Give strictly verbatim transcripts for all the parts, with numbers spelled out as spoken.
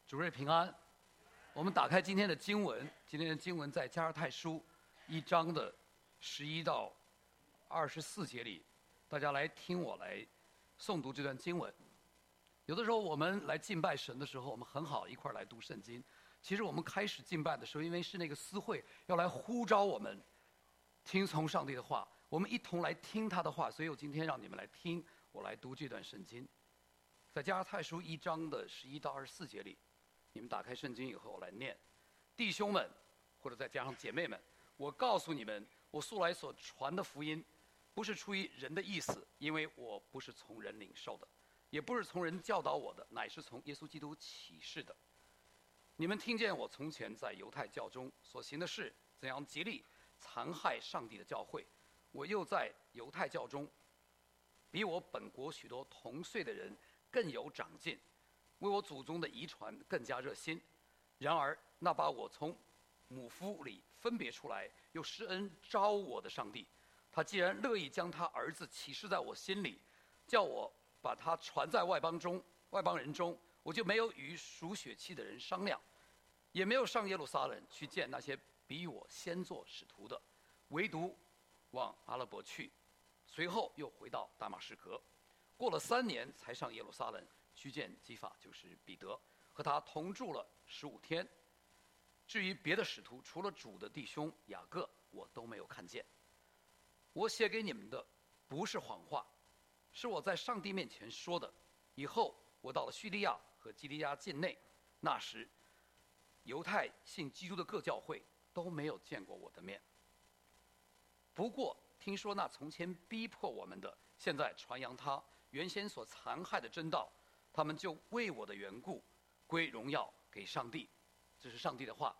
主日平安。我们打开今天的经文，今天的经文在加拉太书一章的十一到二十四节里，大家来听我来诵读这段经文。有的时候我们来敬拜神的时候，我们很好一块儿来读圣经。其实我们开始敬拜的时候，因为是那个司会要来呼召我们听从上帝的话，我们一同来听他的话，所以我今天让你们来听我来读这段圣经。在加拉太书一章的十一到二十四节里，你们打开圣经以后，我来念：弟兄们，或者再加上姐妹们，我告诉你们，我素来所传的福音，不是出于人的意思，因为我不是从人领受的，也不是从人教导我的，乃是从耶稣基督启示的。你们听见我从前在犹太教中所行的事，怎样竭力残害上帝的教会，我又在犹太教中，比我本国许多同岁的人更有长进，为我祖宗的遗传更加热心。然而那把我从母腹里分别出来，又施恩招我的上帝，他既然乐意将他儿子启示在我心里，叫我把他传在外邦中外邦人中，我就没有与属血气的人商量，也没有上耶路撒冷去见那些比我先做使徒的，唯独往阿拉伯去，随后又回到大马士革，过了三年才上耶路撒冷去见基法，就是彼得，和他同住了十五天。至于别的使徒，除了主的弟兄雅各，我都没有看见。我写给你们的不是谎话，是我在上帝面前说的。以后我到了叙利亚和基利亚境内，那时犹太信基督的各教会都没有见过我的面。不过听说那从前逼迫我们的，现在传扬他原先所残害的真道，他们就为我的缘故归荣耀给上帝。这是上帝的话。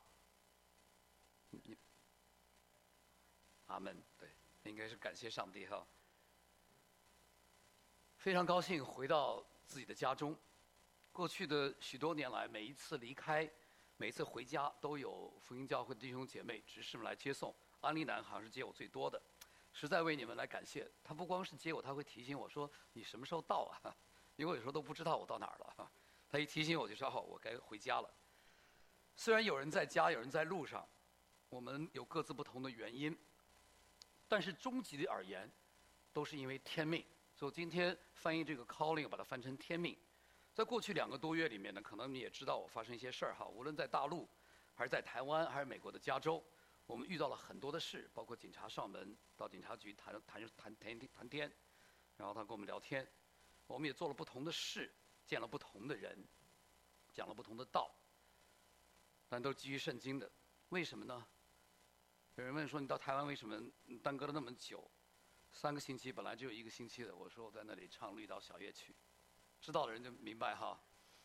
阿门。对，应该是感谢上帝哈。非常高兴回到自己的家中。过去的许多年来，每一次离开，每一次回家，都有福音教会的弟兄姐妹、执事们来接送。安利南好像是接我最多的，实在为你们来感谢。他不光是接我，他会提醒我说：“你什么时候到啊？”因为我有时候都不知道我到哪儿了。他一提醒我就知道我该回家了。虽然有人在家，有人在路上，我们有各自不同的原因，但是终极的而言，都是因为天命。所以今天翻译这个 calling， 把它翻成天命。在过去两个多月里面呢，可能你也知道我发生一些事儿哈，无论在大陆，还是在台湾，还是美国的加州，我们遇到了很多的事，包括警察上门到警察局谈谈谈谈谈天，然后他跟我们聊天，我们也做了不同的事，见了不同的人，讲了不同的道。但都基于圣经的。为什么呢？有人问说，你到台湾为什么耽搁了那么久？三个星期，本来只有一个星期的。我说我在那里唱绿岛小夜曲，知道的人就明白哈。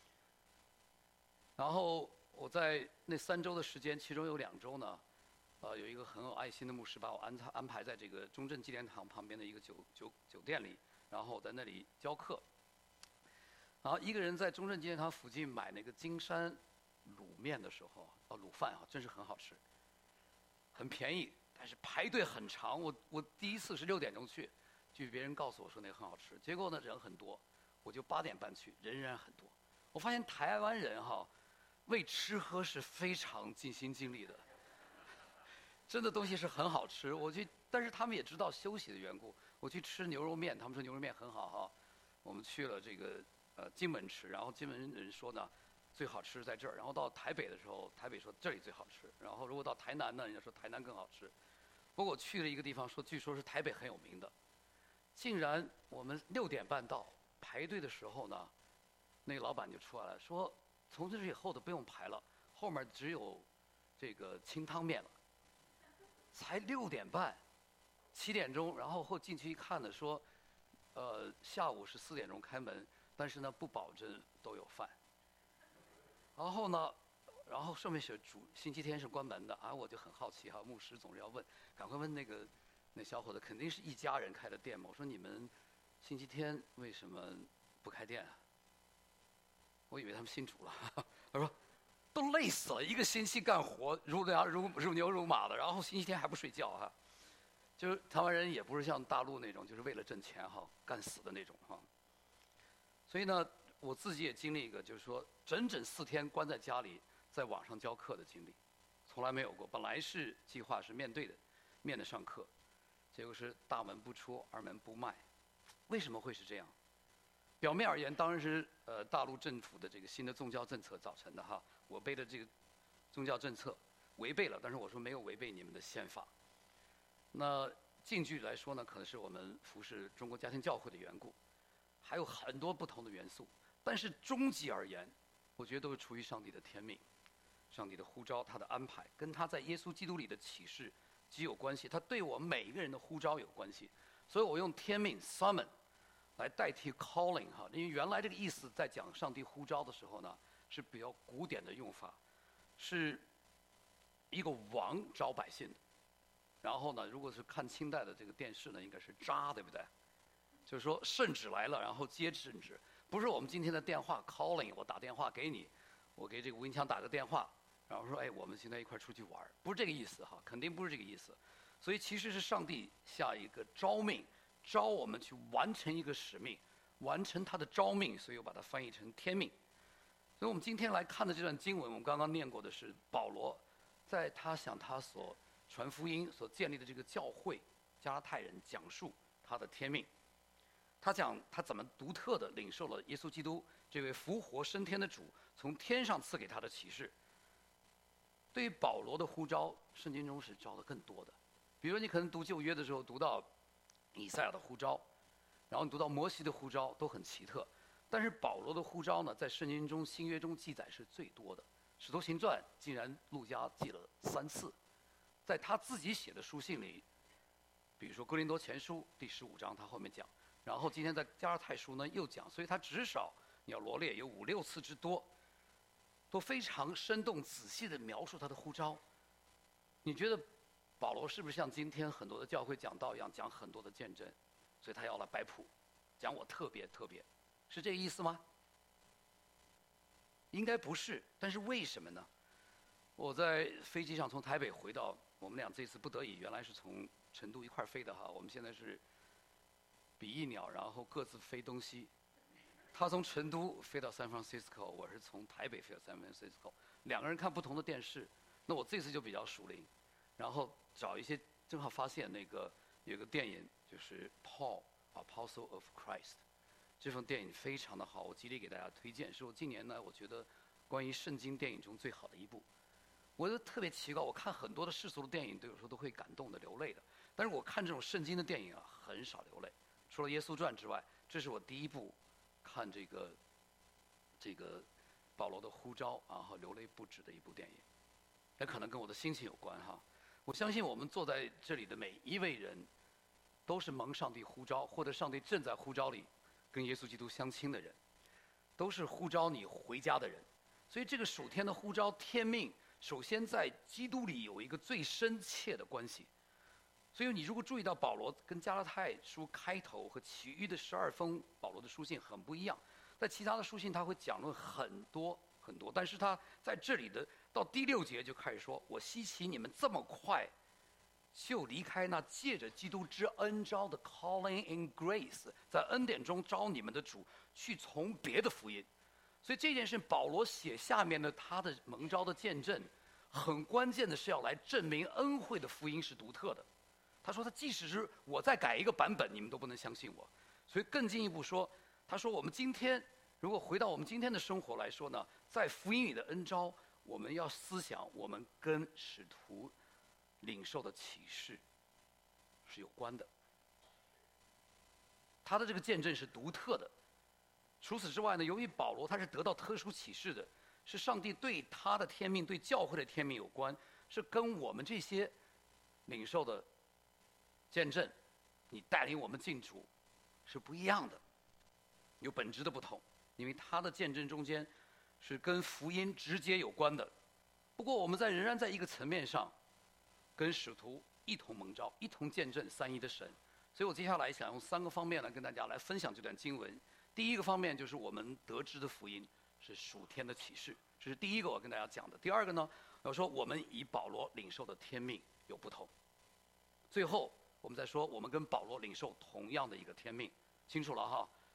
然后我在那三周的时间，其中有两周呢，呃，有一个很有爱心的牧师把我安排安排在这个中正纪念堂旁边的一个酒酒酒店里，然后在那里教课。然后一个人在中正纪念堂附近买那个金山卤面的时候，哦，卤饭啊，真是很好吃，很便宜，但是排队很长。我我第一次是六点钟去，据别人告诉我说那个很好吃，结果呢人很多，我就八点半去，人仍然很多。我发现台湾人哈，为吃喝是非常尽心尽力的，真的东西是很好吃。我去，但是他们也知道休息的缘故，我去吃牛肉面，他们说牛肉面很好哈。我们去了这个呃金门吃，然后金门人说呢，最好吃在这儿。然后到台北的时候，台北说这里最好吃。然后如果到台南呢，人家说台南更好吃。不过我去了一个地方，说据说是台北很有名的，竟然我们六点半到排队的时候呢，那个老板就出来了，说从这以后的不用排了，后面只有这个清汤面了。才六点半，七点钟，然后后进去一看呢，说，呃，下午是四点钟开门，但是呢不保证都有饭。然后呢，然后上面写主星期天是关门的啊，我就很好奇哈，牧师总是要问，赶快问那个那小伙子，肯定是一家人开的店嘛。我说你们星期天为什么不开店啊？我以为他们信主了。他说都累死了，一个星期干活如羊如如牛如马的，然后星期天还不睡觉哈。就是台湾人也不是像大陆那种，就是为了挣钱哈干死的那种哈。所以呢， 我自己也经历一个，就是说整整四天关在家里，在网上教课的经历，从来没有过。本来是计划是面对的，面的上课，结果是大门不出，二门不迈。为什么会是这样？表面而言，当然是呃大陆政府的这个新的宗教政策造成的哈。我背的这个宗教政策违背了，但是我说没有违背你们的宪法。那近距离来说呢，可能是我们服侍中国家庭教会的缘故，还有很多不同的元素。但是终极而言，我觉得都是出于上帝的天命，上帝的呼召，他的安排，跟他在耶稣基督里的启示极有关系。他对我们每一个人的呼召有关系，所以我用天命 summon 来代替 calling 哈，因为原来这个意思在讲上帝呼召的时候呢，是比较古典的用法，是一个王招百姓的。然后呢，如果是看清代的这个电视呢，应该是扎，对不对？就是说圣旨来了，然后接圣旨，不是我们今天的电话 calling， 我打电话给你，我给这个吴英强打个电话，然后说哎，我们现在一块出去玩，不是这个意思哈，肯定不是这个意思。所以其实是上帝下一个召命，召我们去完成一个使命，完成他的召命，所以我把它翻译成天命。所以我们今天来看的这段经文，我们刚刚念过的是保罗在他向他所传福音所建立的这个教会加拉太人讲述他的天命。他讲他怎么独特的领受了耶稣基督这位复活升天的主从天上赐给他的启示。对于保罗的呼召，圣经中是招的更多的。比如你可能读旧约的时候读到以赛亚的呼召，然后你读到摩西的呼召，都很奇特。但是保罗的呼召呢，在圣经中新约中记载是最多的。使徒行传竟然路加记了三次，在他自己写的书信里，比如说哥林多前书第十五章，他后面讲。然后今天在加拉太书呢又讲，所以他至少你要罗列有五六次之多，都非常生动仔细地描述他的呼召。你觉得保罗是不是像今天很多的教会讲道一样，讲很多的见证，所以他要来摆谱，讲我特别特别，是这个意思吗？应该不是，但是为什么呢？我在飞机上从台北回到，我们俩这次不得已，原来是从成都一块飞的哈，我们现在是比翼鸟，然后各自飞东西。他从成都飞到 San Francisco， 我是从台北飞到 San Francisco， 两个人看不同的电视。那我这次就比较属灵，然后找一些，正好发现那个有个电影就是 Paul Apostle of Christ， 这份电影非常的好，我极力给大家推荐，是我今年呢我觉得关于圣经电影中最好的一部。我就特别奇怪，我看很多的世俗的电影，都有时候都会感动的流泪的，但是我看这种圣经的电影啊，很少流泪。除了《耶稣传》之外，这是我第一部看这个这个保罗的呼召，然后流泪不止的一部电影。也可能跟我的心情有关哈。我相信我们坐在这里的每一位人，都是蒙上帝呼召，或者上帝正在呼召里跟耶稣基督相亲的人，都是呼召你回家的人。所以这个属天的呼召天命，首先在基督里有一个最深切的关系。所以你如果注意到保罗跟加拉太书开头和其余的十二封保罗的书信很不一样，在其他的书信他会讲论很多很多，但是他在这里的到第六节就开始说，我稀奇你们这么快就离开那借着基督之恩召的 calling in grace， 在恩典中召你们的主，去从别的福音。所以这件事保罗写下面的他的蒙召的见证，很关键的是要来证明恩惠的福音是独特的。他说他即使是我再改一个版本，你们都不能相信我。所以更进一步说，他说我们今天如果回到我们今天的生活来说呢，在福音里的恩召，我们要思想我们跟使徒领受的启示是有关的。他的这个见证是独特的。除此之外呢，由于保罗他是得到特殊启示的，是上帝对他的天命对教会的天命有关，是跟我们这些领受的见证，你带领我们进主是不一样的，有本质的不同。因为他的见证中间是跟福音直接有关的。不过我们在仍然在一个层面上跟使徒一同蒙召，一同见证三一的神。所以我接下来想用三个方面来跟大家来分享这段经文。第一个方面就是我们得知的福音是属天的启示，这是第一个我跟大家讲的。第二个呢，我说我们以保罗领受的天命有不同。最后我们再说我们跟保罗领受同样的一个天命，清楚了哈？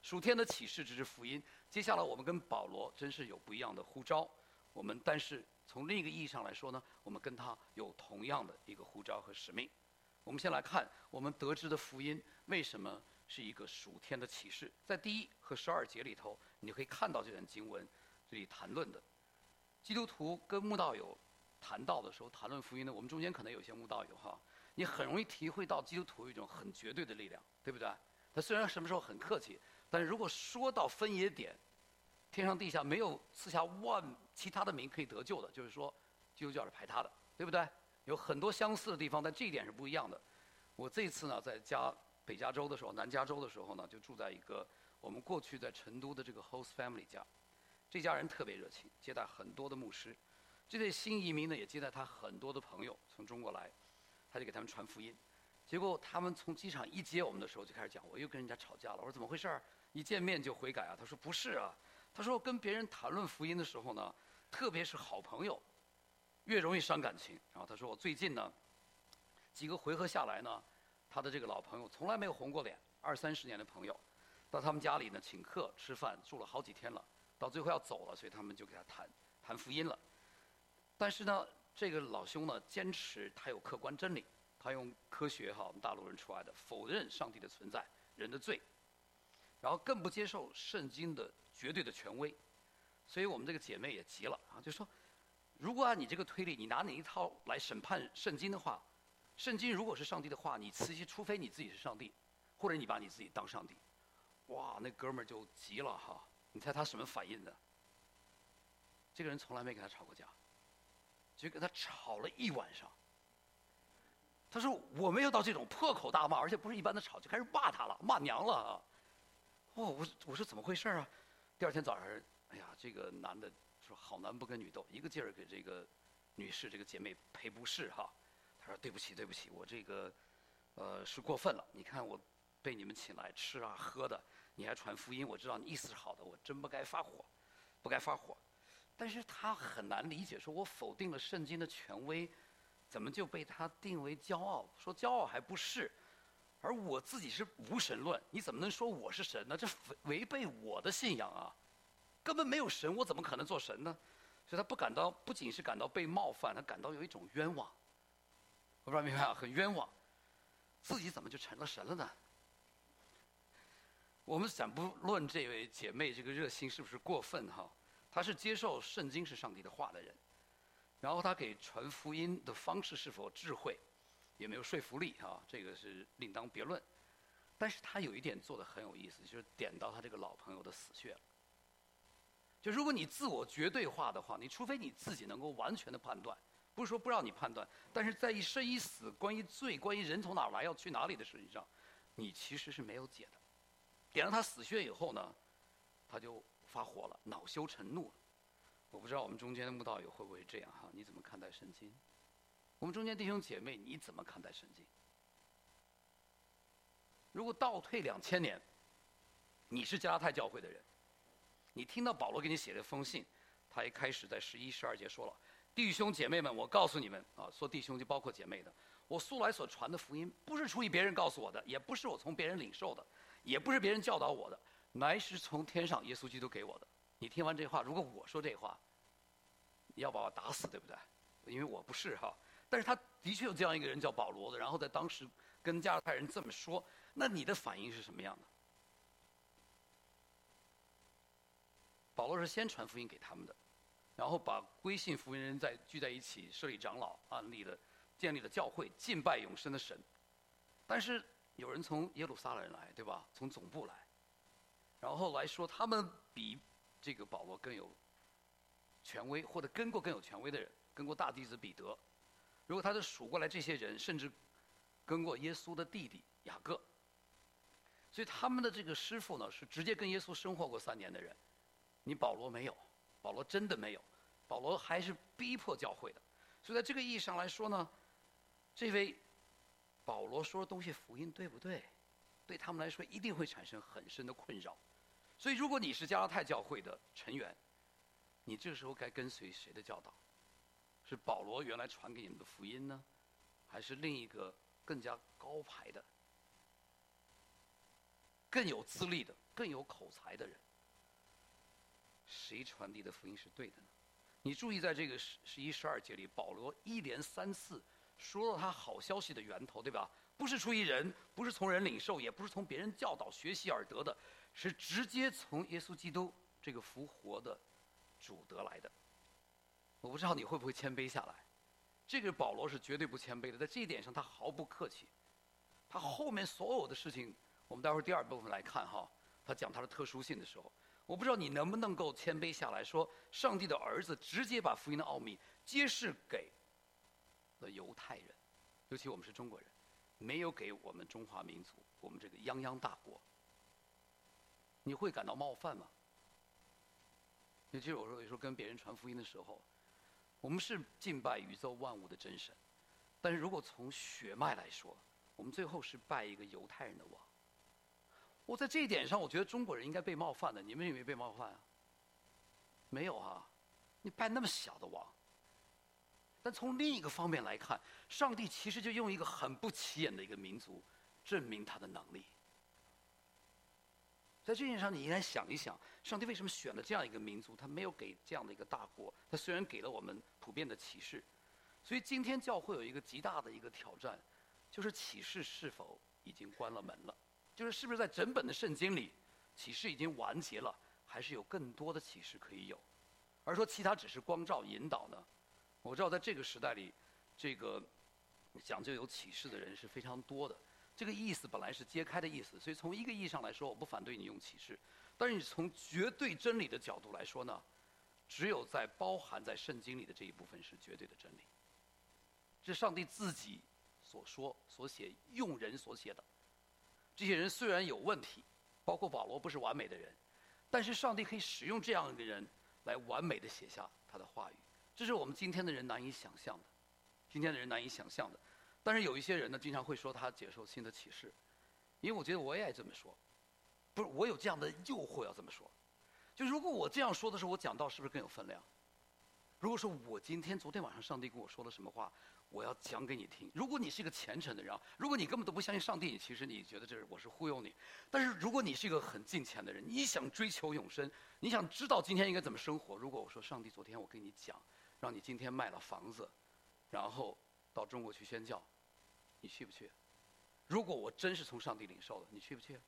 属天的启示只是福音。接下来我们跟保罗真是有不一样的呼召，我们但是从另一个意义上来说呢，我们跟他有同样的一个呼召和使命。我们先来看我们得知的福音为什么是一个属天的启示。在第一和十二节里头，你可以看到这段经文这里谈论的，基督徒跟慕道友谈到的时候，谈论福音呢，我们中间可能有些慕道友哈，你很容易体会到基督徒有一种很绝对的力量，对不对？他虽然什么时候很客气，但是如果说到分野点，天上地下没有赐下万其他的名可以得救的，就是说基督教是排他的，对不对？有很多相似的地方，但这一点是不一样的。我这次呢，在加北加州的时候，南加州的时候呢，就住在一个我们过去在成都的这个 host family 家，这家人特别热情，接待很多的牧师。这对新移民呢，也接待他很多的朋友从中国来，他就给他们传福音。结果他们从机场一接我们的时候就开始讲，我又跟人家吵架了。我说怎么回事儿？一见面就悔改啊？他说不是啊，他说跟别人谈论福音的时候呢，特别是好朋友，越容易伤感情。然后他说我最近呢，几个回合下来呢，他的这个老朋友从来没有红过脸，二三十年的朋友，到他们家里呢请客吃饭，住了好几天了，到最后要走了，所以他们就给他谈谈福音了。但是呢，这个老兄呢坚持他有客观真理。他用科学哈，我们大陆人出来的，否认上帝的存在，人的罪，然后更不接受圣经的绝对的权威，所以我们这个姐妹也急了啊，就说，如果按你这个推理，你拿哪一套来审判圣经的话，圣经如果是上帝的话，你其实除非你自己是上帝，或者你把你自己当上帝，哇，那哥们儿就急了哈，你猜他什么反应的？这个人从来没跟他吵过架，就跟他吵了一晚上。他说我没有到这种破口大骂，而且不是一般的吵，就开始骂他了，骂娘了啊！哦，我我说怎么回事啊？第二天早上，哎呀，这个男的说好男不跟女斗，一个劲儿给这个女士这个姐妹赔不是哈。他说对不起对不起，我这个呃是过分了。你看我被你们请来吃啊喝的，你还传福音，我知道你意思是好的，我真不该发火，不该发火。但是他很难理解，说我否定了圣经的权威。怎么就被他定为骄傲？说骄傲还不是，而我自己是无神论，你怎么能说我是神呢？这违背我的信仰啊！根本没有神，我怎么可能做神呢？所以他不感到，不仅是感到被冒犯，他感到有一种冤枉。我不知道明白啊，很冤枉，自己怎么就成了神了呢？我们暂不论这位姐妹这个热心是不是过分哈，她是接受圣经是上帝的话的人。然后他给传福音的方式是否智慧，也没有说服力啊，这个是另当别论。但是他有一点做得很有意思，就是点到他这个老朋友的死穴了。就如果你自我绝对化的话，你除非你自己能够完全的判断，不是说不让你判断，但是在一生一死、关于罪、关于人从哪儿来要去哪里的事情上，你其实是没有解的。点了他死穴以后呢，他就发火了，恼羞成怒了。我不知道我们中间的慕道友会不会这样哈？你怎么看待圣经？我们中间弟兄姐妹，你怎么看待圣经？如果倒退两千年，你是加拉太教会的人，你听到保罗给你写了封信，他一开始在十一、十二节说了：“弟兄姐妹们，我告诉你们啊，说弟兄就包括姐妹的，我素来所传的福音，不是出于别人告诉我的，也不是我从别人领受的，也不是别人教导我的，乃是从天上耶稣基督给我的。”你听完这话，如果我说这话，你要把我打死，对不对？因为我不是哈。但是他的确有这样一个人叫保罗的，然后在当时跟加拉太人这么说，那你的反应是什么样的？保罗是先传福音给他们的，然后把归信福音人在聚在一起，设立长老，安立了建立了教会，敬拜永生的神。但是有人从耶路撒冷来，对吧？从总部来，然后来说他们比这个保罗更有权威，或者跟过更有权威的人，跟过大弟子彼得。如果他是数过来这些人，甚至跟过耶稣的弟弟雅各，所以他们的这个师傅呢，是直接跟耶稣生活过三年的人。你保罗没有，保罗真的没有，保罗还是逼迫教会的。所以在这个意义上来说呢，这位保罗说的东西福音对不对？对他们来说一定会产生很深的困扰。所以如果你是加拉太教会的成员，你这个时候该跟随谁的教导？是保罗原来传给你们的福音呢，还是另一个更加高排的、更有资历的更有口才的人，谁传递的福音是对的呢？你注意，在这个十十一、十二节里，保罗一连三次说到他好消息的源头，对吧？不是出于人，不是从人领受，也不是从别人教导学习而得的，是直接从耶稣基督这个复活的主得来的。我不知道你会不会谦卑下来。这个保罗是绝对不谦卑的，在这一点上他毫不客气。他后面所有的事情，我们待会儿第二部分来看哈，他讲他的特殊性的时候，我不知道你能不能够谦卑下来说，上帝的儿子直接把福音的奥秘揭示给了犹太人，尤其我们是中国人，没有给我们中华民族，我们这个泱泱大国。你会感到冒犯吗？尤其是我说有时候跟别人传福音的时候，我们是敬拜宇宙万物的真神，但是如果从血脉来说，我们最后是拜一个犹太人的王。我在这一点上，我觉得中国人应该被冒犯的。你们有没有被冒犯啊？没有啊，你拜那么小的王。但从另一个方面来看，上帝其实就用一个很不起眼的一个民族，证明他的能力。在这件事上，你应该想一想，上帝为什么选了这样一个民族？他没有给这样的一个大国，他虽然给了我们普遍的启示，所以今天教会有一个极大的一个挑战，就是启示是否已经关了门了？就是是不是在整本的圣经里，启示已经完结了，还是有更多的启示可以有？而说其他只是光照引导呢？我知道在这个时代里，这个讲究有启示的人是非常多的。这个意思本来是揭开的意思，所以从一个意义上来说，我不反对你用启示。但是你从绝对真理的角度来说呢，只有在包含在圣经里的这一部分是绝对的真理。这是上帝自己所说、所写、用人所写的。这些人虽然有问题，包括保罗不是完美的人，但是上帝可以使用这样一个人来完美的写下他的话语。这是我们今天的人难以想象的，今天的人难以想象的。但是有一些人呢，经常会说他接受新的启示，因为我觉得我也爱这么说，不是我有这样的诱惑要这么说。就如果我这样说的时候，我讲道是不是更有分量？如果说我今天昨天晚上上帝跟我说了什么话，我要讲给你听。如果你是一个虔诚的人，如果你根本都不相信上帝，其实你觉得这是我是忽悠你。但是如果你是一个很敬虔的人，你想追求永生，你想知道今天应该怎么生活，如果我说上帝昨天我跟你讲，让你今天卖了房子，然后到中国去宣教，你去不去？如果我真是从上帝领受的，你去不去？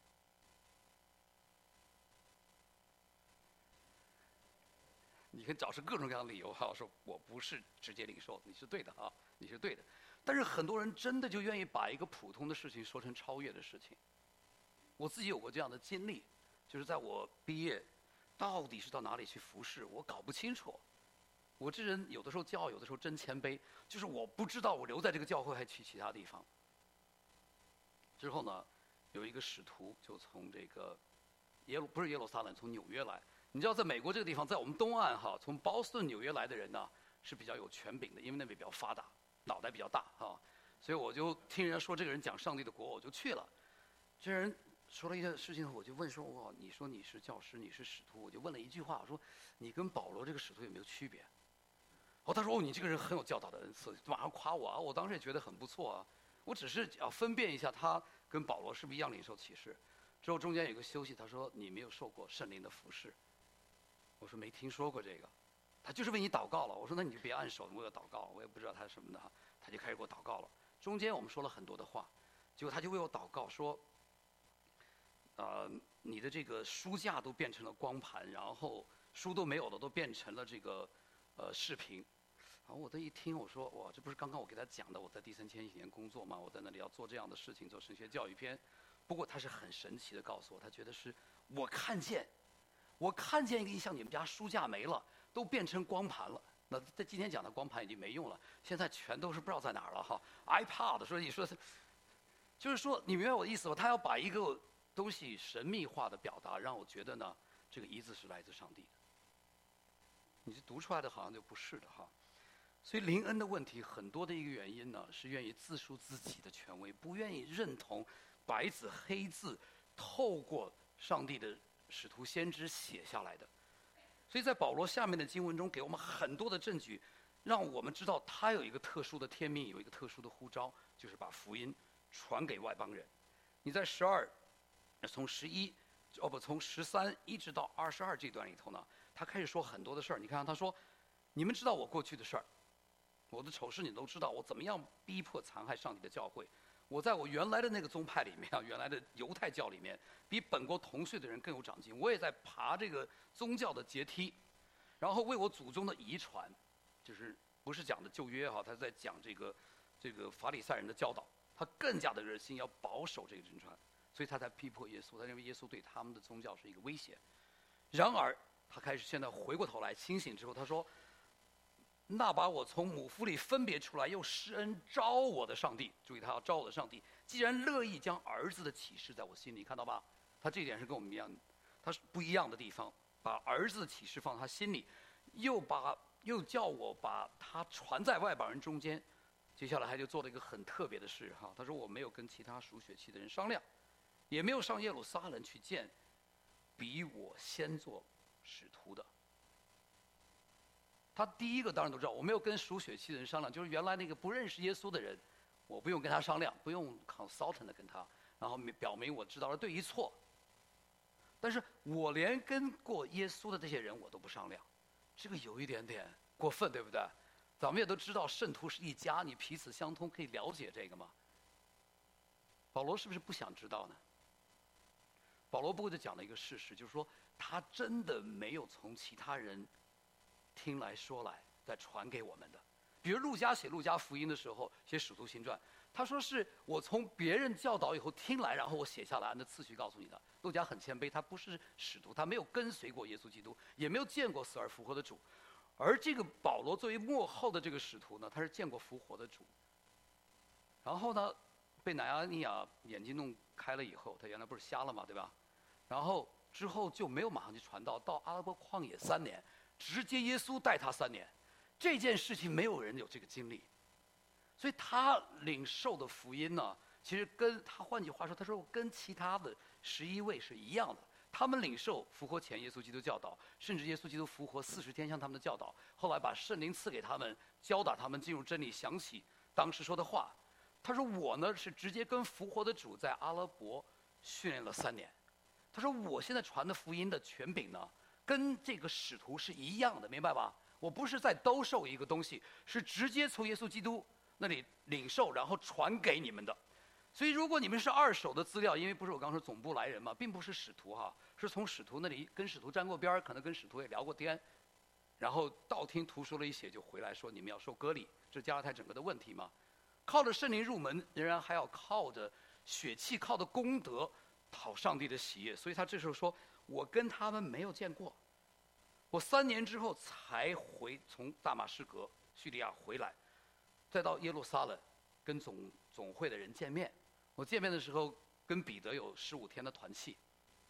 你可以找出各种各样的理由哈，说我不是直接领受，你是对的啊，你是对的。但是很多人真的就愿意把一个普通的事情说成超越的事情。我自己有过这样的经历，就是在我毕业，到底是到哪里去服侍，我搞不清楚。我这人有的时候骄傲，有的时候真谦卑，就是我不知道我留在这个教会还去其他地方。之后呢，有一个使徒就从这个耶路不是耶路撒冷，从纽约来。你知道，在美国这个地方，在我们东岸哈，从波士顿、纽约来的人呢，是比较有权柄的，因为那边比较发达，脑袋比较大哈。所以我就听人家说这个人讲上帝的国，我就去了。这人说了一件事情，我就问说：哇，你说你是教师，你是使徒，我就问了一句话，我说你跟保罗这个使徒有没有区别？哦，他说哦，你这个人很有教导的恩赐，马上夸我啊！我当时也觉得很不错啊。我只是要分辨一下他跟保罗是不是一样领受启示。之后中间有个休息，他说你没有受过圣灵的服侍。我说没听说过这个。他就是为你祷告了。我说那你就别按手，为我祷告。我也不知道他是什么的，他就开始给我祷告了。中间我们说了很多的话，结果他就为我祷告说，呃，你的这个书架都变成了光盘，然后书都没有了，都变成了这个呃视频。然后我这一听，我说哇，这不是刚刚我给他讲的，我在第三千禧年工作嘛，我在那里要做这样的事情，做神学教育篇。不过他是很神奇的告诉我，他觉得是我看见，我看见一个像你们家书架没了，都变成光盘了。那在今天讲的光盘已经没用了，现在全都是不知道在哪儿了哈。iPad， 所以你说，就是说你明白我的意思吧？他要把一个东西神秘化的表达，让我觉得呢，这个一字是来自上帝的。你这读出来的好像就不是的哈。所以灵恩的问题很多的一个原因呢，是愿意自述自己的权威，不愿意认同白纸黑字透过上帝的使徒先知写下来的。所以在保罗下面的经文中，给我们很多的证据，让我们知道他有一个特殊的天命，有一个特殊的呼召，就是把福音传给外邦人。你在十二，从十一哦不，从十三一直到二十二这段里头呢，他开始说很多的事儿。你看，他说：“你们知道我过去的事儿，我的丑事你都知道，我怎么样逼迫残害上帝的教会。我在我原来的那个宗派里面啊，原来的犹太教里面，比本国同岁的人更有长进。我也在爬这个宗教的阶梯，然后为我祖宗的遗传，就是不是讲的旧约哈，他在讲这个这个法利赛人的教导，他更加的热心要保守这个真传。”所以他才逼迫耶稣，他认为耶稣对他们的宗教是一个威胁。然而，他开始现在回过头来清醒之后，他说：“那把我从母腹里分别出来，又施恩招我的上帝，注意他要招我的上帝，既然乐意将儿子的启示在我心里，看到吧？他这点是跟我们一样，他是不一样的地方，把儿子的启示放他心里，又把又叫我把他传在外邦人中间。接下来他就做了一个很特别的事哈，他说我没有跟其他属血气的人商量。”也没有上耶路撒冷去见比我先做使徒的。他第一个当然都知道，我没有跟属血气的人商量，就是原来那个不认识耶稣的人，我不用跟他商量，不用 consultant 的跟他，然后表明我知道了对与错。但是我连跟过耶稣的这些人我都不商量，这个有一点点过分，对不对？咱们也都知道圣徒是一家，你彼此相通，可以了解这个吗？保罗是不是不想知道呢？保罗不过就讲了一个事实，就是说他真的没有从其他人听来说来再传给我们的。比如路加写路加福音的时候，写使徒行传，他说是我从别人教导以后听来，然后我写下来，按照次序告诉你的。路加很谦卑，他不是使徒，他没有跟随过耶稣基督，也没有见过死而复活的主。而这个保罗作为末后的这个使徒呢，他是见过复活的主。然后呢，被乃阿尼亚眼睛弄开了以后，他原来不是瞎了嘛，对吧？然后之后就没有马上去传道，到阿拉伯旷野三年，直接耶稣带他三年，这件事情没有人有这个经历，所以他领受的福音呢，其实跟他换句话说，他说跟其他的十一位是一样的，他们领受复活前耶稣基督教导，甚至耶稣基督复活四十天向他们的教导，后来把圣灵赐给他们，教导他们进入真理，想起当时说的话。他说我呢是直接跟复活的主在阿拉伯训练了三年。他说我现在传的福音的权柄呢，跟这个使徒是一样的，明白吧？我不是在兜售一个东西，是直接从耶稣基督那里领受，然后传给你们的。所以如果你们是二手的资料，因为不是我刚说总部来人嘛，并不是使徒哈，是从使徒那里跟使徒沾过边儿，可能跟使徒也聊过天，然后道听途说了一些，就回来说你们要受割礼，这加拉太整个的问题嘛。靠着圣灵入门，仍然还要靠着血气，靠着功德讨上帝的喜悦。所以他这时候说：“我跟他们没有见过，我三年之后才回从大马士革、叙利亚回来，再到耶路撒冷跟总总会的人见面。我见面的时候跟彼得有十五天的团契，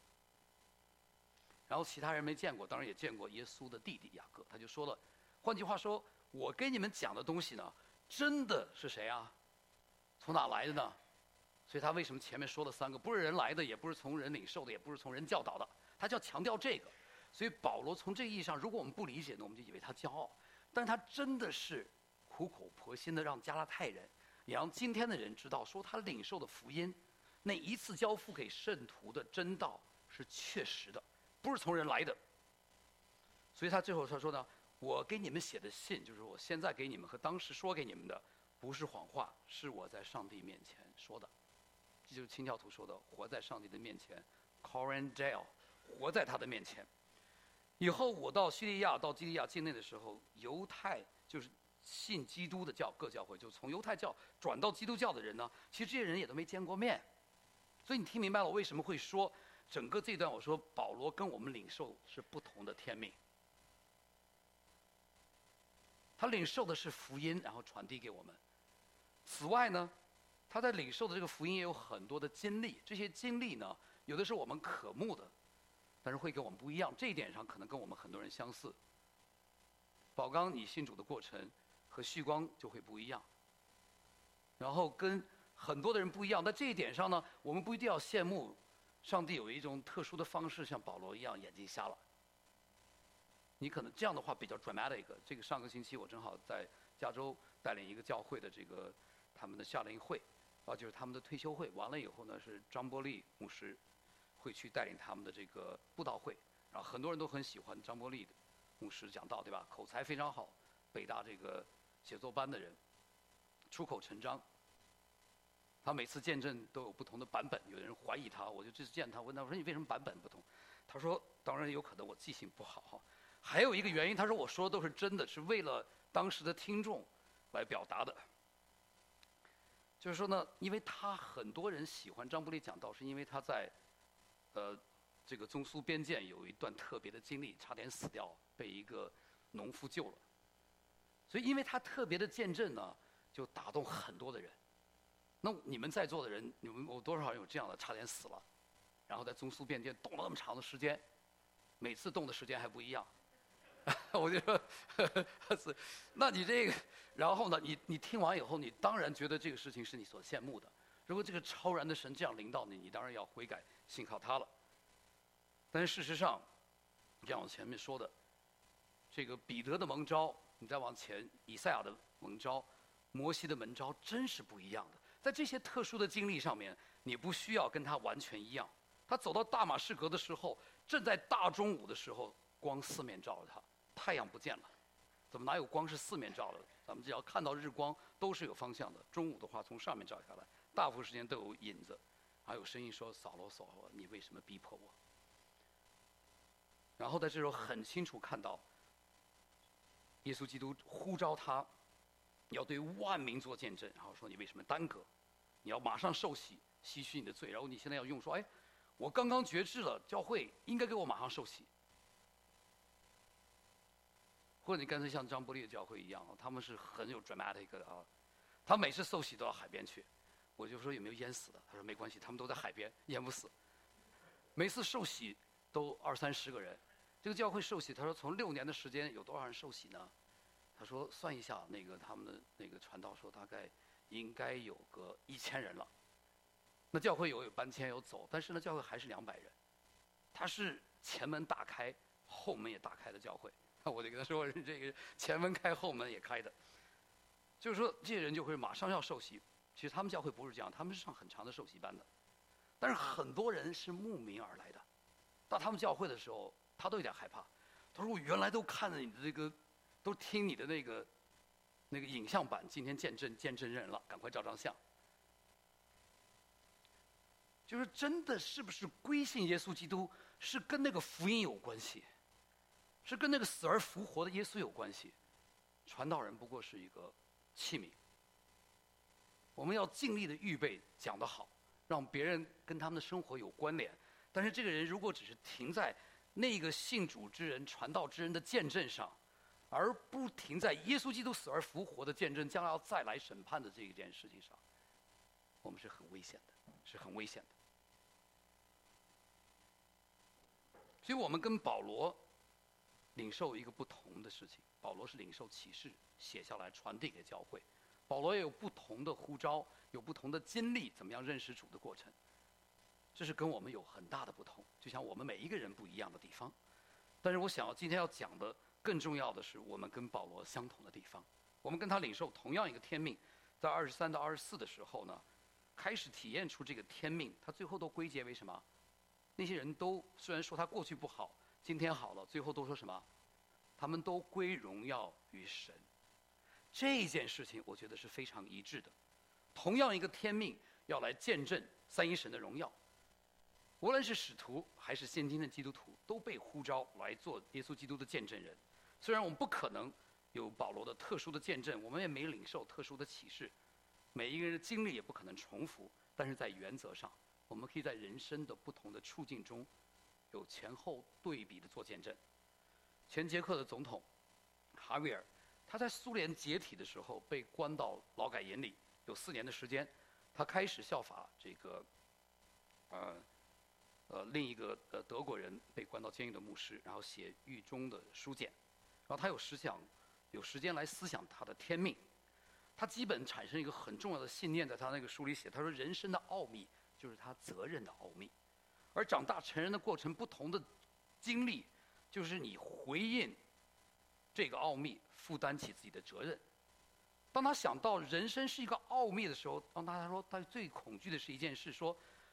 然后其他人没见过，当然也见过耶稣的弟弟雅各。他就说了，换句话说，我跟你们讲的东西呢。”真的是谁啊？从哪来的呢？所以他为什么前面说了三个？不是人来的，也不是从人领受的，也不是从人教导的。他就要强调这个。所以保罗从这个意义上，如果我们不理解呢，我们就以为他骄傲。但他真的是苦口婆心的让加拉太人，也让今天的人知道，说他领受的福音，那一次交付给圣徒的真道是确实的，不是从人来的。所以他最后他说呢。我给你们写的信，就是我现在给你们和当时说给你们的，不是谎话，是我在上帝面前说的。这就是清教徒说的，活在上帝的面前 ，Coran Dale， 活在他的面前。以后我到叙利亚、到基利亚境内的时候，犹太就是信基督的教各教会，就从犹太教转到基督教的人呢，其实这些人也都没见过面。所以你听明白了我为什么会说整个这段我说保罗跟我们领受是不同的天命。他领受的是福音，然后传递给我们。此外呢，他在领受的这个福音也有很多的经历，这些经历呢，有的是我们渴慕的，但是会跟我们不一样。这一点上可能跟我们很多人相似。宝刚，你信主的过程和旭光就会不一样，然后跟很多的人不一样。在这一点上呢，我们不一定要羡慕上帝有一种特殊的方式，像保罗一样眼睛瞎了。你可能这样的话比较 dramatic。这个上个星期我正好在加州带领一个教会的这个他们的夏令会，啊，就是他们的退休会。完了以后呢，是张伯利牧师会去带领他们的这个布道会，然后很多人都很喜欢张伯苔的牧师讲道，对吧？口才非常好，北大这个写作班的人，出口成章。他每次见证都有不同的版本，有人怀疑他，我就这次见他问他，我说你为什么版本不同？他说当然有可能我记性不好，还有一个原因，他说我说的都是真的，是为了当时的听众来表达的。就是说呢，因为他很多人喜欢张伯苔讲道，是因为他在呃这个中苏边界有一段特别的经历，差点死掉，被一个农夫救了。所以因为他特别的见证呢，就打动很多的人。那你们在座的人，你们有多少人有这样的差点死了，然后在中苏边界冻了那么长的时间，每次冻的时间还不一样。我就说，是，那你这个，然后呢，你你听完以后，你当然觉得这个事情是你所羡慕的。如果这个超然的神这样领导你，你当然要悔改，信靠他了。但是事实上，像我前面说的，这个彼得的蒙召，你再往前，以赛亚的蒙召，摩西的蒙召，真是不一样的。在这些特殊的经历上面，你不需要跟他完全一样。他走到大马士革的时候，正在大中午的时候，光四面照着他，太阳不见了，怎么哪有光是四面照的？咱们只要看到日光都是有方向的。中午的话从上面照下来，大部分时间都有影子，还有声音说：“扫罗，扫罗，你为什么逼迫我？”然后在这时候很清楚看到，耶稣基督呼召他，要对万民做见证，然后说你为什么耽搁？你要马上受洗，洗去你的罪。然后你现在要用说，哎，我刚刚决志了，教会应该给我马上受洗。或者你干脆像张伯苔的教会一样，他们是很有 dramatic 的啊，他每次受洗都到海边去。我就说有没有淹死的？他说没关系，他们都在海边，淹不死。每次受洗都二三十个人。这个教会受洗，他说从六年的时间有多少人受洗呢？他说算一下，那个他们的那个传道说大概应该有个一千人了。那教会有有搬迁有走，但是呢教会还是两百人。他是前门大开，后门也大开的教会。我就跟他说这个前门开后门也开的，就是说这些人就会马上要受洗。其实他们教会不是这样，他们是上很长的受洗班的。但是很多人是慕名而来的，到他们教会的时候，他都有点害怕。他说我原来都看了你的这个。都听你的那个那个影像版，今天见证见证人了，赶快照张相。就是真的是不是归信耶稣基督，是跟那个福音有关系，是跟那个死而复活的耶稣有关系。传道人不过是一个器皿，我们要尽力的预备讲得好，让别人跟他们的生活有关联。但是这个人如果只是停在那个信主之人、传道之人的见证上，而不停在耶稣基督死而复活的见证，将来要再来审判的这一件事情上，我们是很危险的，是很危险的。所以我们跟保罗领受一个不同的事情，保罗是领受启示，写下来传递给教会。保罗也有不同的呼召，有不同的经历，怎么样认识主的过程，这是跟我们有很大的不同，就像我们每一个人不一样的地方。但是我想今天要讲的更重要的是，我们跟保罗相同的地方，我们跟他领受同样一个天命。在二十三到二十四的时候呢，开始体验出这个天命，他最后都归结为什么？那些人都虽然说他过去不好，今天好了，最后都说什么？他们都归荣耀于神。这件事情我觉得是非常一致的。同样一个天命要来见证三一神的荣耀，无论是使徒还是现今的基督徒，都被呼召来做耶稣基督的见证人。虽然我们不可能有保罗的特殊的见证，我们也没领受特殊的启示，每一个人的经历也不可能重复，但是在原则上，我们可以在人生的不同的处境中，有前后对比的做见证。前捷克的总统哈维尔，他在苏联解体的时候被关到劳改营里，有四年的时间，他开始效法这个，呃。呃，另一个呃德国人被关到监狱的牧师，然后写狱中的书简，然后他有时想，有时间来思想他的天命，他基本产生一个很重要的信念，在他那个书里写，他说人生的奥秘就是他责任的奥秘，而长大成人的过程不同的经历，就是你回应这个奥秘，负担起自己的责任。当他想到人生是一个奥秘的时候，当他说他最恐惧的是一件事，说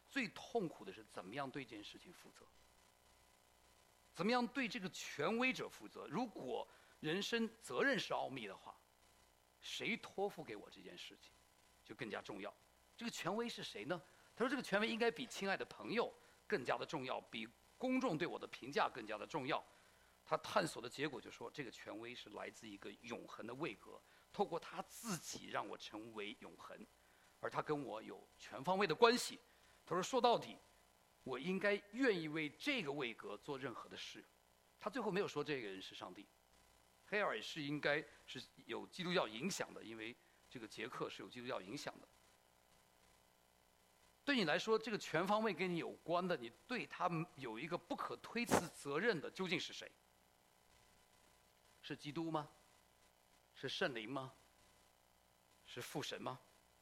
最痛苦的是怎么样对这件事情负责，怎么样对这个权威者负责。如果人生责任是奥秘的话，谁托付给我这件事情就更加重要。这个权威是谁呢？他说这个权威应该比亲爱的朋友更加的重要，比公众对我的评价更加的重要。他探索的结果就说，这个权威是来自一个永恒的位格，透过他自己让我成为永恒，而他跟我有全方位的关系。他说说到底，我应该愿意为这个位格做任何的事。他最后没有说这个人是上帝。黑尔也是应该是有基督教影响的，因为这个捷克是有基督教影响的。对你来说，这个全方位跟你有关的，你对他有一个不可推辞责任的，究竟是谁？是基督吗？是圣灵吗？是父神吗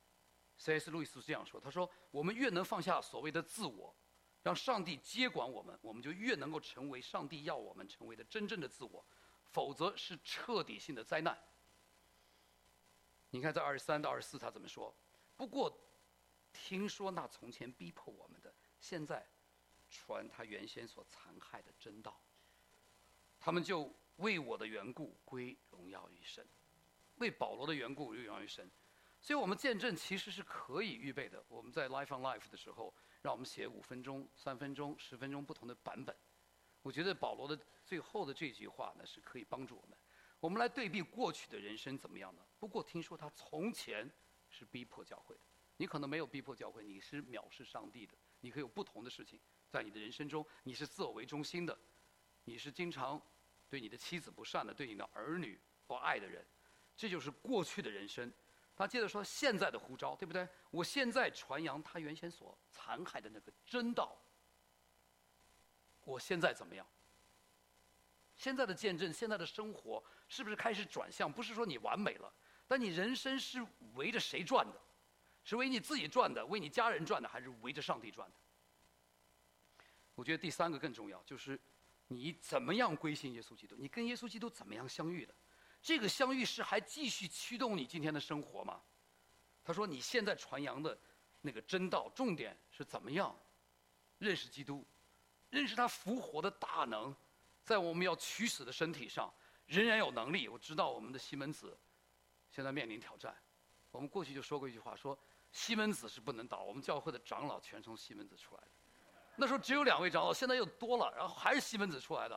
？C S 路易斯这样说，他说：“我们越能放下所谓的自我，让上帝接管我们，我们就越能够成为上帝要我们成为的真正的自我。否则是彻底性的灾难。”你看在二十三到二十四他怎么说？不过听说那从前逼迫我们的，现在传他原先所残害的真道，他们就为我的缘故归荣耀于神，为保罗的缘故归荣耀于神。所以我们见证其实是可以预备的。我们在 Life on Life 的时候，让我们写五分钟、三分钟、十分钟不同的版本。我觉得保罗的最后的这句话呢，是可以帮助我们。我们来对比过去的人生怎么样呢？不过听说他从前是逼迫教会的，你可能没有逼迫教会，你是藐视上帝的，你可以有不同的事情在你的人生中，你是自我为中心的，你是经常对你的妻子不善的，对你的儿女不爱的人，这就是过去的人生。他接着说现在的呼召，对不对？我现在传扬他原先所残害的那个真道。我现在怎么样？现在的见证，现在的生活，是不是开始转向？不是说你完美了，但你人生是围着谁转的？是为你自己转的，为你家人转的，还是围着上帝转的？我觉得第三个更重要，就是你怎么样归信耶稣基督？你跟耶稣基督怎么样相遇的？这个相遇是还继续驱动你今天的生活吗？他说你现在传扬的那个真道，重点是怎么样认识基督，认识他复活的大能，在我们要取死的身体上仍然有能力。我知道我们的西门子现在面临挑战。我们过去就说过一句话，说西门子是不能倒，我们教会的长老全从西门子出来的。那时候只有两位长老，现在又多了，然后还是西门子出来的。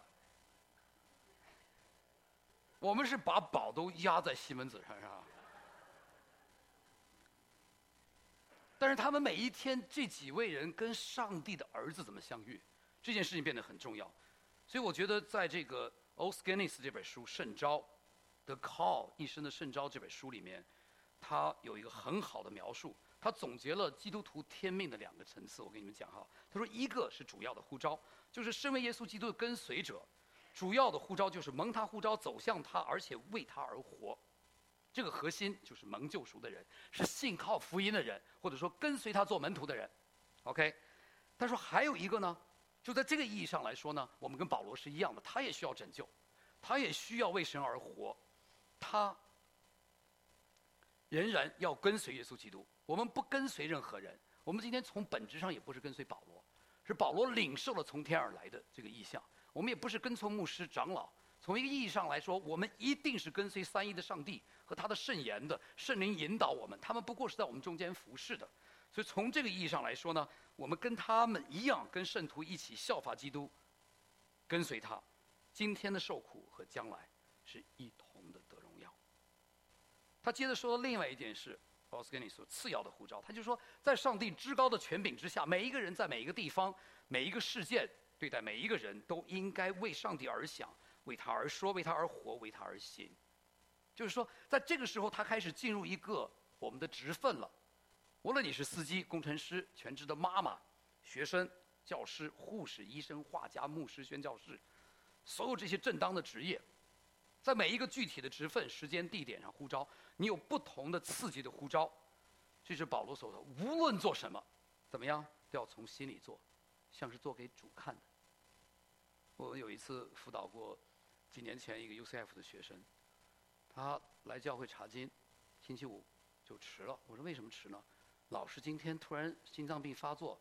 我们是把宝都压在西门子身上。但是他们每一天这几位人跟上帝的儿子怎么相遇，这件事情变得很重要。所以我觉得在这个 Os Guinness 这本书《圣召》The Call 一生的圣召这本书里面，他有一个很好的描述，他总结了基督徒天命的两个层次。我跟你们讲哈，他说一个是主要的呼召，就是身为耶稣基督的跟随者，主要的呼召就是蒙他呼召走向他，而且为他而活。这个核心就是蒙救赎的人，是信靠福音的人，或者说跟随他做门徒的人。OK， 他说还有一个呢，就在这个意义上来说呢，我们跟保罗是一样的，他也需要拯救，他也需要为神而活，他仍然要跟随耶稣基督。我们不跟随任何人，我们今天从本质上也不是跟随保罗，是保罗领受了从天而来的这个意象。我们也不是跟从牧师长老，从一个意义上来说，我们一定是跟随三一的上帝和他的圣言的，圣灵引导我们，他们不过是在我们中间服侍的。所以从这个意义上来说呢，我们跟他们一样，跟圣徒一起效法基督，跟随他，今天的受苦和将来是一同的得荣耀。他接着说另外一件事，我跟你说次要的呼召，他就说在上帝至高的权柄之下，每一个人在每一个地方，每一个事件，对待每一个人都应该为上帝而想，为他而说，为他而活，为他而行。就是说在这个时候他开始进入一个我们的职分了。无论你是司机、工程师、全职的妈妈、学生、教师、护士、医生、画家、牧师、宣教士，所有这些正当的职业，在每一个具体的职分、时间、地点上呼召，你有不同的刺激的呼召。这是保罗所说，无论做什么，怎么样都要从心里做，像是做给主看的。我有一次辅导过几年前一个 U C F 的学生，他来教会查经，星期五就迟了。我说为什么迟呢？老师今天突然心脏病发作，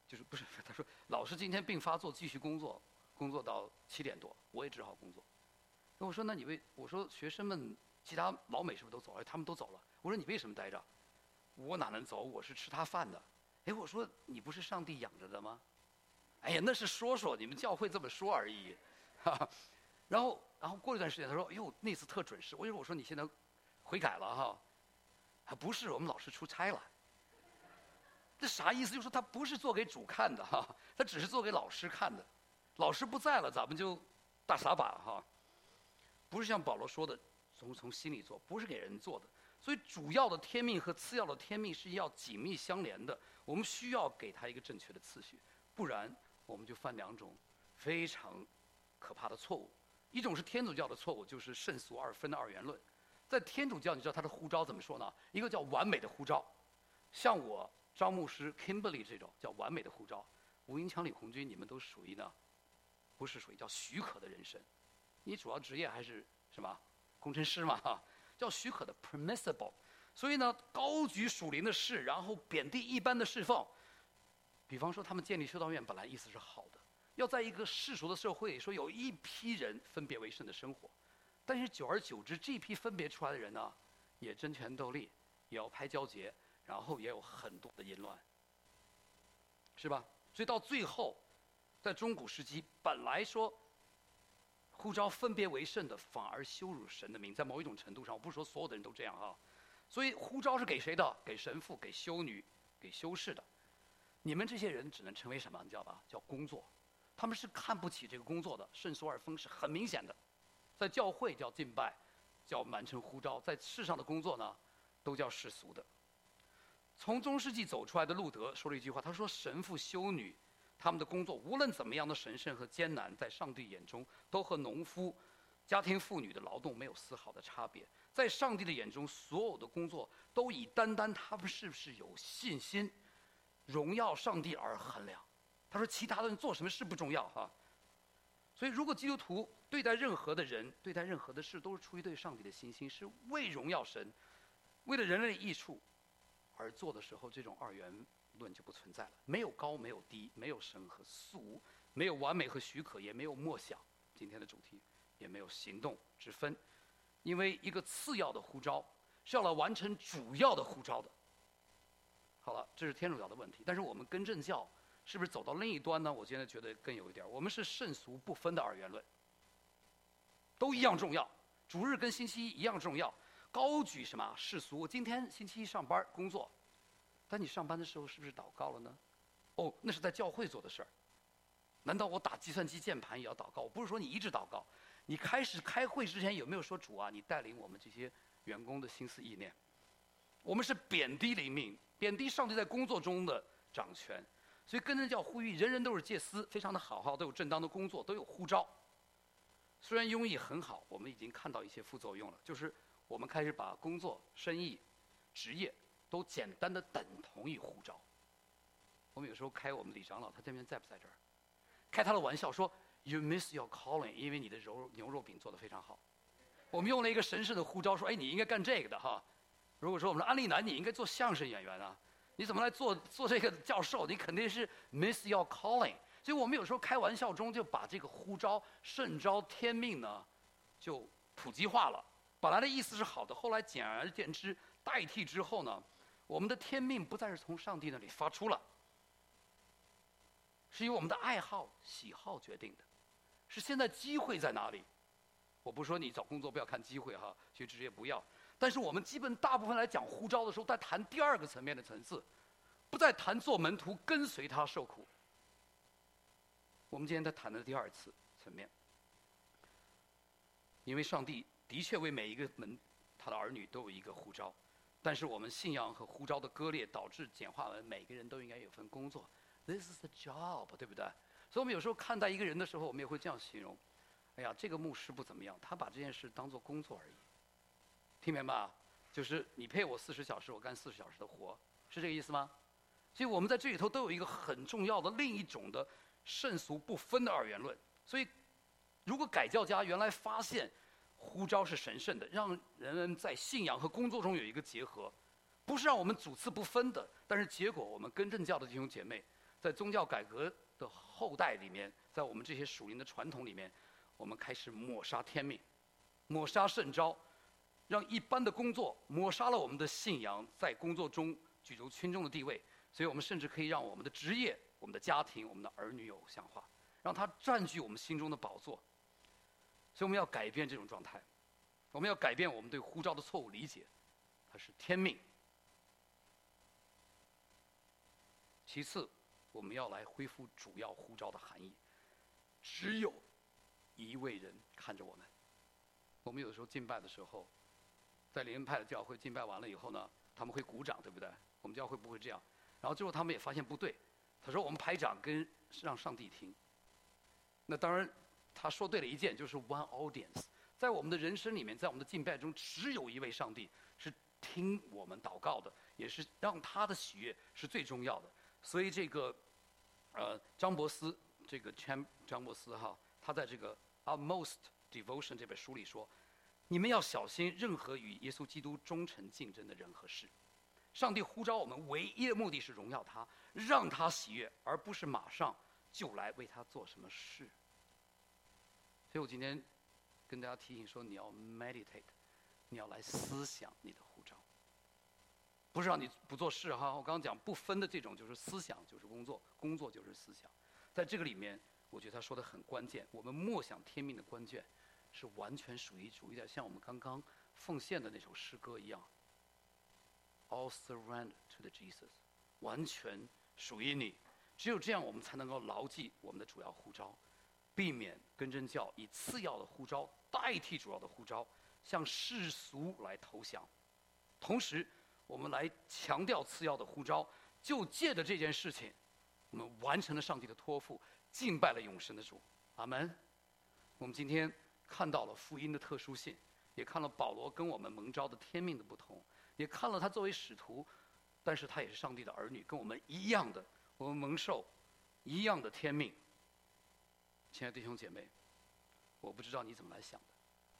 就是不是他说老师今天病发作，继续工作，工作到七点多，我也只好工作。我说那你为我说学生们其他老美是不是都走了？他们都走了。我说你为什么待着？我哪能走？我是吃他饭的。哎，我说你不是上帝养着的吗？哎呀，那是说说，你们教会这么说而已。哈哈，然后然后过了一段时间，他说：“哎呦，那次特准时。”我说：“我说你现在悔改了哈？”啊，不是，我们老师出差了。这啥意思？就是说他不是做给主看的哈，他只是做给老师看的。老师不在了，咱们就大撒把哈。不是像保罗说的，从从心里做，不是给人做的。所以主要的天命和次要的天命是要紧密相连的。我们需要给他一个正确的次序，不然我们就犯两种非常可怕的错误。一种是天主教的错误，就是圣俗二分的二元论。在天主教，你知道他的呼召怎么说呢？一个叫完美的呼召，像我张牧师 Kimberly 这种叫完美的呼召。吴英强、李红军，你们都属于呢，不是属于叫许可的人生。你主要职业还是什么工程师嘛哈，叫许可的 permissible。所以呢，高举属灵的事，然后贬低一般的侍奉。比方说，他们建立修道院，本来意思是好的，要在一个世俗的社会，说有一批人分别为圣的生活。但是久而久之，这批分别出来的人呢，也争权斗利，也要拍交节，然后也有很多的淫乱，是吧？所以到最后，在中古时期，本来说呼召分别为圣的，反而羞辱神的名。在某一种程度上，我不是说所有的人都这样啊。所以呼召是给谁的？给神父、给修女、给修士的。你们这些人只能成为什么？你知道吧？叫工作。他们是看不起这个工作的，圣俗二分是很明显的。在教会叫敬拜，叫满城呼召；在世上的工作呢，都叫世俗的。从中世纪走出来的路德说了一句话，他说：“神父、修女，他们的工作无论怎么样的神圣和艰难，在上帝眼中都和农夫、家庭妇女的劳动没有丝毫的差别。在上帝的眼中，所有的工作都以单单他们是不是有信心、荣耀上帝而衡量。”他说：“其他的人做什么事不重要哈。”所以，如果基督徒对待任何的人、对待任何的事，都是出于对上帝的信心，是为荣耀神、为了人类益处而做的时候，这种二元论就不存在了。没有高，没有低，没有神和俗，没有完美和许可，也没有默想。今天的主题也没有行动之分，因为一个次要的呼召是要来完成主要的呼召的。好了，这是天主教的问题，但是我们更正教是不是走到另一端呢？我现在觉得更有一点，我们是圣俗不分的二元论，都一样重要，主日跟星期一一样重要，高举什么世俗？我今天星期一上班工作，但你上班的时候是不是祷告了呢？哦，那是在教会做的事儿。难道我打计算机键盘也要祷告？我不是说你一直祷告，你开始开会之前有没有说主啊，你带领我们这些员工的心思意念？我们是贬低灵命，贬低上帝在工作中的掌权。所以跟着教呼吁，人人都是祭司，非常的好好，都有正当的工作，都有呼召。虽然用意很好，我们已经看到一些副作用了，就是我们开始把工作、生意、职业都简单的等同于呼召。我们有时候开我们李长老，他这边在不在这儿？开他的玩笑说 "You miss your calling"， 因为你的肉牛肉饼做得非常好。我们用了一个神圣的呼召，说：“哎，你应该干这个的哈。”如果说我们说安利南，你应该做相声演员啊。你怎么来做做这个教授？你肯定是 miss your calling。所以我们有时候开玩笑中就把这个呼召、圣召、天命呢，就普及化了。本来的意思是好的，后来简而言之代替之后呢，我们的天命不再是从上帝那里发出了，是由我们的爱好、喜好决定的。是现在机会在哪里？我不说你找工作不要看机会哈，学职业不要。但是我们基本大部分来讲呼召的时候，在谈第二个层面的层次，不再谈做门徒跟随他受苦。我们今天在谈的第二次层面，因为上帝的确为每一个门他的儿女都有一个呼召，但是我们信仰和呼召的割裂，导致简化为每个人都应该有份工作。This is the job， 对不对？所以我们有时候看待一个人的时候，我们也会这样形容：哎呀，这个牧师不怎么样，他把这件事当作工作而已。听明白吧？就是你配我四十小时，我干四十小时的活，是这个意思吗？所以我们在这里头都有一个很重要的另一种的圣俗不分的二元论。所以，如果改教家原来发现呼召是神圣的，让人们在信仰和工作中有一个结合，不是让我们主次不分的，但是结果我们更正教的弟兄姐妹在宗教改革的后代里面，在我们这些属灵的传统里面，我们开始抹杀天命，抹杀圣召，让一般的工作抹杀了我们的信仰在工作中举足轻重的地位。所以我们甚至可以让我们的职业、我们的家庭、我们的儿女有偶像化，让它占据我们心中的宝座。所以我们要改变这种状态，我们要改变我们对呼召的错误理解，它是天命。其次，我们要来恢复主要呼召的含义。只有一位人看着我们。我们有的时候敬拜的时候，在灵恩派的教会敬拜完了以后呢，他们会鼓掌，对不对？我们教会不会这样。然后最后他们也发现不对，他说我们拍掌跟让上帝听。那当然，他说对了一件，就是 one audience。在我们的人生里面，在我们的敬拜中，只有一位上帝是听我们祷告的，也是让他的喜悦是最重要的。所以这个，呃，张伯斯这个张张伯斯哈，他在这个《Utmost Devotion》这本书里说，你们要小心任何与耶稣基督忠诚竞争的人和事。上帝呼召我们唯一的目的是荣耀他，让他喜悦，而不是马上就来为他做什么事。所以我今天跟大家提醒说，你要 meditate， 你要来思想你的呼召，不是让你不做事哈。我刚刚讲不分的这种，就是思想就是工作，工作就是思想。在这个里面，我觉得他说的很关键。我们默想天命的关键，是完全属于主，有点像我们刚刚奉献的那首诗歌一样。All surrender to the Jesus， 完全属于你。只有这样，我们才能够牢记我们的主要呼召，避免根正教以次要的呼召代替主要的呼召，向世俗来投降。同时，我们来强调次要的呼召，就借着这件事情，我们完成了上帝的托付，敬拜了永生的主。阿门。我们今天看到了福音的特殊性，也看了保罗跟我们蒙召的天命的不同，也看了他作为使徒，但是他也是上帝的儿女，跟我们一样的，我们蒙受一样的天命。亲爱的弟兄姐妹，我不知道你怎么来想的。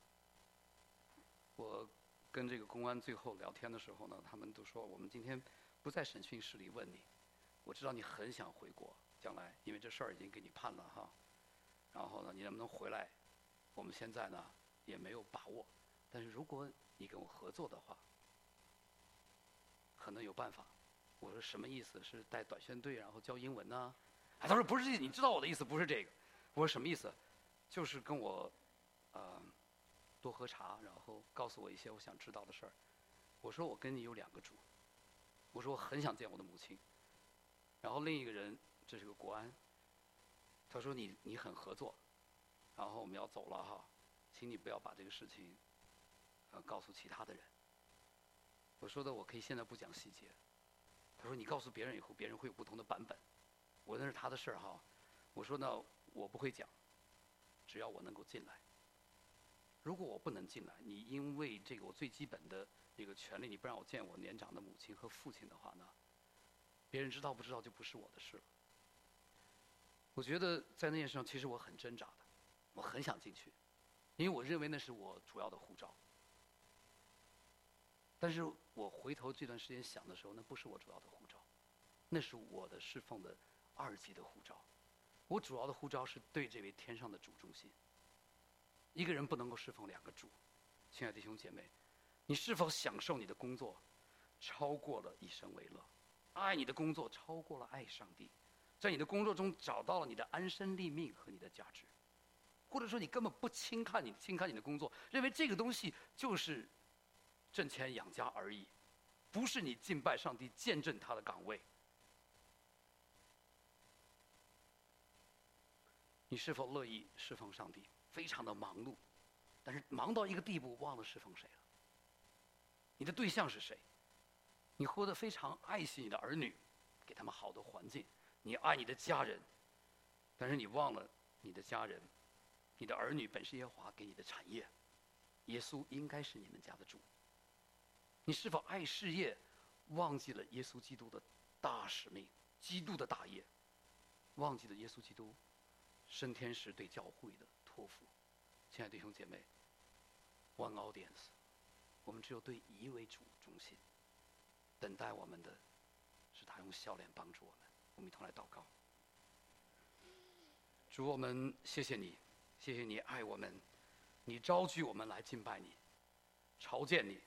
我跟这个公安最后聊天的时候呢，他们都说我们今天不在审讯室里问你，我知道你很想回国，将来因为这事儿已经给你判了哈，然后呢，你能不能回来？我们现在呢也没有把握，但是如果你跟我合作的话，可能有办法。我说什么意思？是带短宣队然后教英文呢？哎，他说不是，你知道我的意思不是这个。我说什么意思？就是跟我，呃，多喝茶，然后告诉我一些我想知道的事儿。我说我跟你有两个主，我说我很想见我的母亲。然后另一个人，这是个国安，他说你你很合作，然后我们要走了哈，请你不要把这个事情，呃，告诉其他的人。我说的我可以现在不讲细节。他说你告诉别人以后，别人会有不同的版本。我那是他的事儿哈。我说呢，我不会讲，只要我能够进来。如果我不能进来，你因为这个我最基本的一个权利，你不让我见我年长的母亲和父亲的话呢，别人知道不知道就不是我的事了。我觉得在那件事上，其实我很挣扎的，我很想进去，因为我认为那是我主要的护照。但是我回头这段时间想的时候，那不是我主要的护照，那是我的侍奉的二级的护照。我主要的呼召是对这位天上的主忠心。一个人不能够侍奉两个主。亲爱的弟兄姐妹，你是否享受你的工作超过了以身为乐，爱你的工作超过了爱上帝，在你的工作中找到了你的安身立命和你的价值，或者说你根本不轻看你轻看你的工作，认为这个东西就是挣钱养家而已，不是你敬拜上帝见证他的岗位。你是否乐意侍奉上帝？非常的忙碌，但是忙到一个地步，忘了侍奉谁了。你的对象是谁？你活得非常爱惜你的儿女，给他们好的环境，你爱你的家人，但是你忘了你的家人，你的儿女本是耶和华给你的产业，耶稣应该是你们家的主。你是否爱事业，忘记了耶稣基督的大使命，基督的大业，忘记了耶稣基督升天时对教会的托付？亲爱的弟兄姐妹 ，One audience， 我们只有对一位主忠心，等待我们的是他用笑脸帮助我们。 我们一同来祷告。主，我们谢谢你，谢谢你爱我们，你召聚我们来敬拜你，朝见你。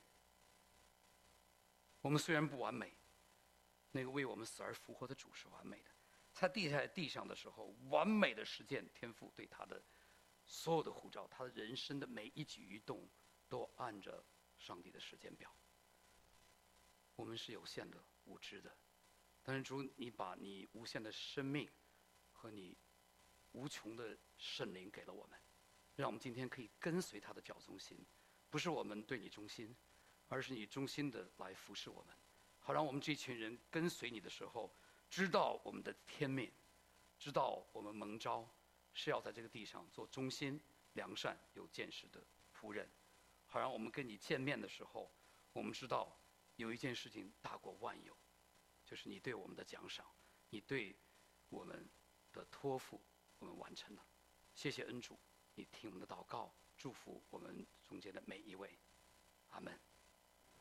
我们虽然不完美，那个为我们死而复活的主是完美的。他地在地上的时候，完美的实践天父对他的所有的呼召，他的人生的每一举一动都按着上帝的时间表。我们是有限的、无知的，但是主，你把你无限的生命和你无穷的圣灵给了我们，让我们今天可以跟随他的脚中心，不是我们对你忠心，而是你忠心的来服侍我们，好让我们这群人跟随你的时候，知道我们的天命，知道我们蒙召是要在这个地上做忠心、良善、有见识的仆人，好让我们跟你见面的时候，我们知道有一件事情大过万有，就是你对我们的奖赏，你对我们的托付，我们完成了。谢谢恩主，你听我们的祷告，祝福我们中间的每一位。